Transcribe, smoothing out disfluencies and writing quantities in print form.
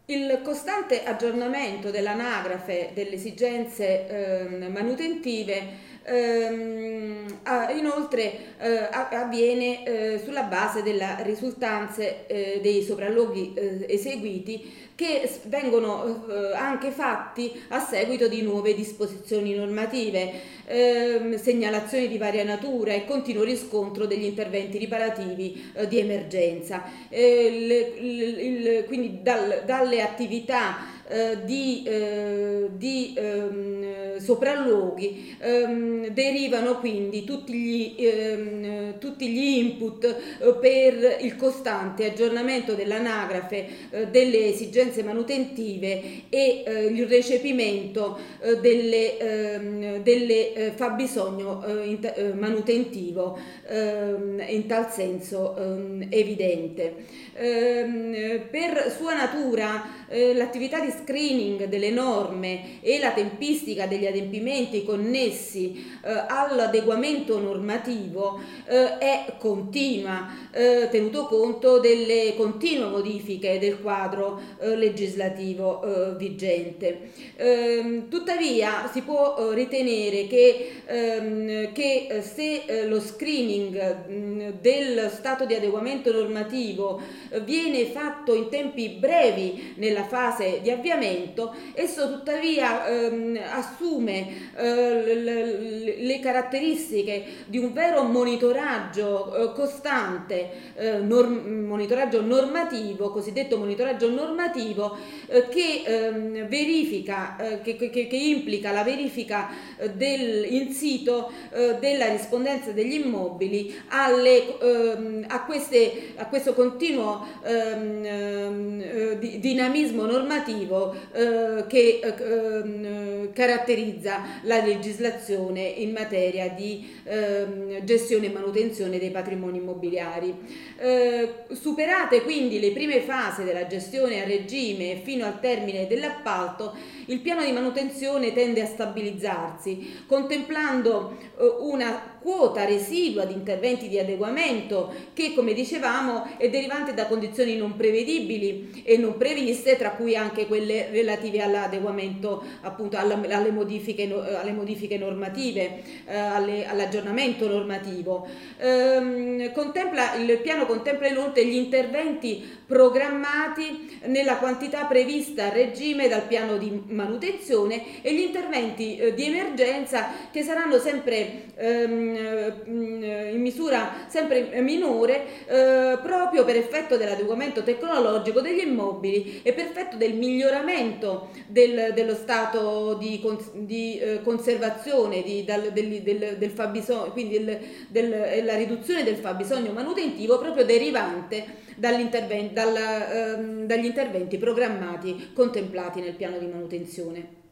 Il costante aggiornamento dell'anagrafe delle esigenze manutentive inoltre avviene sulla base delle risultanze dei sopralluoghi eseguiti che vengono anche fatti a seguito di nuove disposizioni normative, segnalazioni di varia natura e continuo riscontro degli interventi riparativi di emergenza. Quindi dalle attività di sopralluoghi derivano quindi tutti gli input per il costante aggiornamento dell'anagrafe delle esigenze manutentive e il recepimento delle fabbisogno manutentivo in tal senso evidente. Per sua natura l'attività di screening delle norme e la tempistica degli adempimenti connessi all'adeguamento normativo è continua, tenuto conto delle continue modifiche del quadro legislativo vigente. Tuttavia si può ritenere che se lo screening del stato di adeguamento normativo viene fatto in tempi brevi nella fase di avviamento, esso tuttavia assume le caratteristiche di un vero monitoraggio costante, monitoraggio normativo, cosiddetto monitoraggio normativo, che verifica, che implica la verifica in sito della rispondenza degli immobili a questo continuo dinamismo normativo che caratterizza la legislazione in materia di gestione e manutenzione dei patrimoni immobiliari. Superate quindi le prime fasi della gestione a regime fino al termine dell'appalto, il piano di manutenzione tende a stabilizzarsi, contemplando una quota residua di interventi di adeguamento che, come dicevamo, è derivante da condizioni non prevedibili e non previste, tra cui anche quelle relative all'adeguamento, appunto alle modifiche normative, all'aggiornamento normativo. Il piano contempla inoltre gli interventi programmati nella quantità prevista a regime dal piano di manutenzione e gli interventi di emergenza, che saranno sempre in misura sempre minore, proprio per effetto dell'adeguamento tecnologico degli immobili e per effetto del miglioramento dello stato di conservazione del fabbisogno, quindi la riduzione del fabbisogno manutentivo proprio derivante dagli interventi programmati contemplati nel piano di manutenzione.